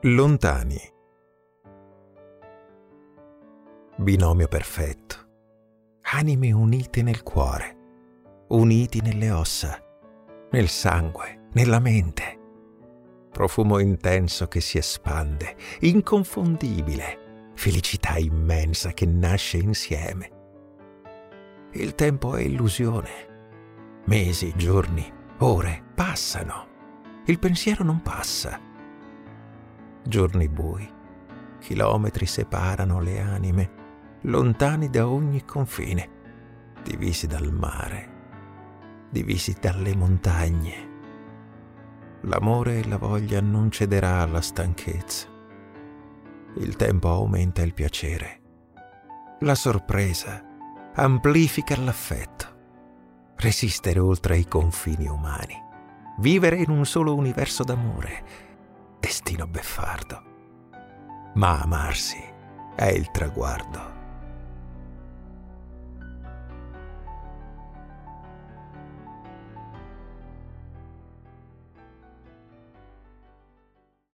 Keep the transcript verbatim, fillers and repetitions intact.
Lontani. Binomio perfetto. Anime unite nel cuore, uniti nelle ossa, nel sangue, nella mente. Profumo intenso che si espande, inconfondibile, felicità immensa che nasce insieme. Il tempo è illusione. Mesi, giorni, ore passano. Il pensiero non passa. Giorni bui, chilometri separano le anime, lontani da ogni confine, divisi dal mare, divisi dalle montagne. L'amore e la voglia non cederà alla stanchezza. Il tempo aumenta il piacere. La sorpresa amplifica l'affetto. Resistere oltre i confini umani. Vivere in un solo universo d'amore. Destino beffardo. Ma amarsi è il traguardo.